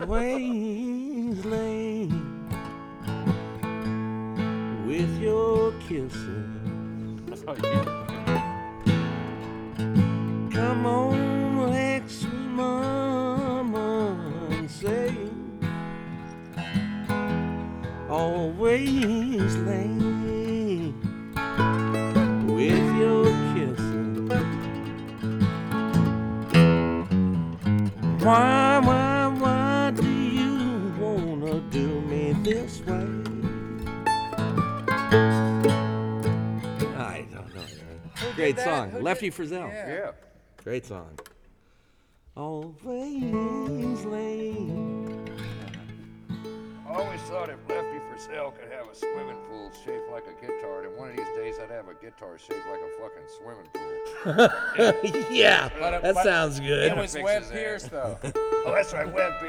Always late with your kisses. Oh, yeah. Come on, ex mama, and say always late with your kisses. Why do you wanna do me this way? I don't know. Great song. Lefty Frizzell. Yeah. Great song. Always late. I always thought if Lefty Frizzell could have a swimming pool shaped like a guitar, then one of these days I'd have a guitar shaped like a fucking swimming pool. Yeah, But- that but sounds good. It was Fix Webb his Pierce, ass. though. Oh, that's right, Webb